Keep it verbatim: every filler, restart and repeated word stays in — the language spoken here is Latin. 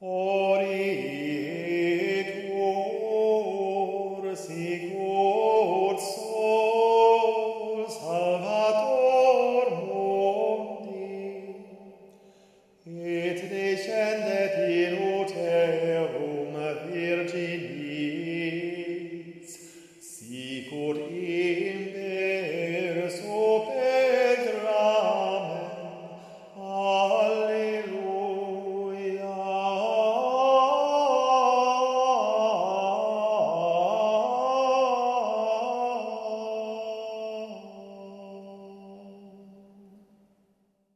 Orietur sicut sol Salvator mundi, et descendet in uterum virginis, sicut in